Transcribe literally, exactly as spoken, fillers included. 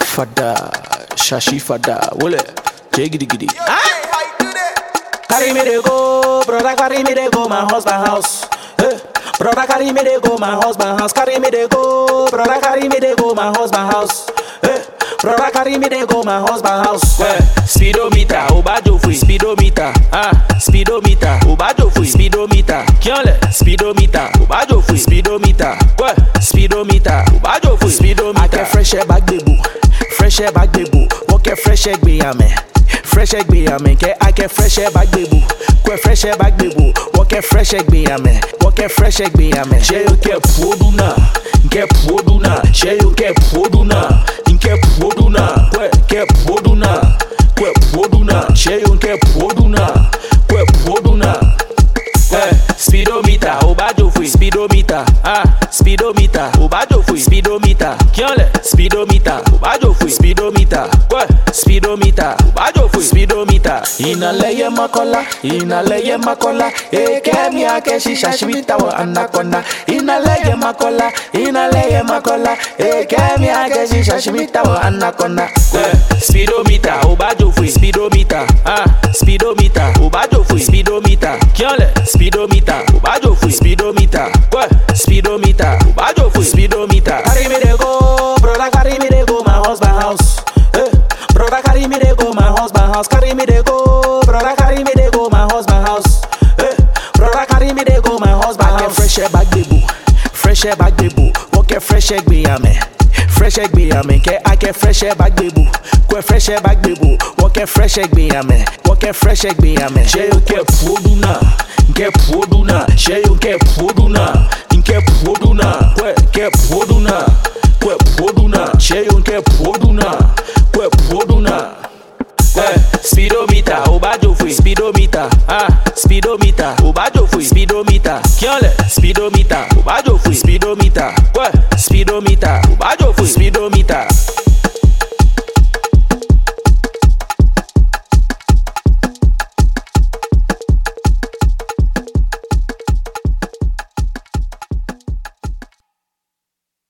Fada, shashi fada, wole, jiggy giddy. Carry me they go, brother, carry me they go, my husband house. Hey, brother, carry me they go, my husband house. Carry me they go, brother, carry me they go, my husband house. Hey, brother, carry me they go, my husband house. Well, speedometer, obajo free. Speedometer, ah, speedometer, obajo free. Speedometer, kiole. Speedometer, obajo free. Speedometer, well, speedometer, obajo free. Speedometer. I get fresh air back baby, fresh air back baby. Walk a fresh air be a man. Fresh egg be a man, I get fresh air back baby. Quite fresh air back baby. Walk a fresh egg be a man. Walk a fresh egg be a man. Share you get poduna, get poduna. Share you get poduna, get poduna. Quite get poduna, quite poduna. Share you get poduna, quite poduna. Eh, speedometer, obajo free. Speedometer, ah, speedometer, obajo free. Speedometer, kiole. Speedometer, obajo free. Speedometer, what? Speedometer, obajo free. Speedometer. Inaleye makola, inaleye makola. Eke mi ake shisha shibita wa anakonda. Inaleye makola, inaleye makola. Eke mi ake shisha shibita wa anakonda. Eh, speedometer, obajo free. Speedometer, ah, speedometer, obajo free. Speedometer, kiole. Speedometer, obajo free. Speedometer, what? Speedometer, obajo free. Speedometer. Carry me they go, brother, carry me they go, my husband house. Hey, brother, carry me they go, my husband house. Carry me they go, brother, carry me they go, my husband house. Hey, brother, carry me they go, my husband house. I get fresh air back baby, fresh air back baby. Walk a fresh egg be a man. Fresh egg be a man, I get fresh air back baby. Quite fresh air back baby. Walk a fresh egg be a man. Walk a fresh egg be a man. Share you get poduna, get poduna. Share you get poduna, get poduna. Quite get poduna, quite poduna. Share you get poduna, quite poduna. Eh, speedometer, obajo free. Speedometer, ah, speedometer, obajo free. Speedometer, kiole. Speedometer, obajo free. Speedometer, what? Speedometer, obajo free. Speedometer.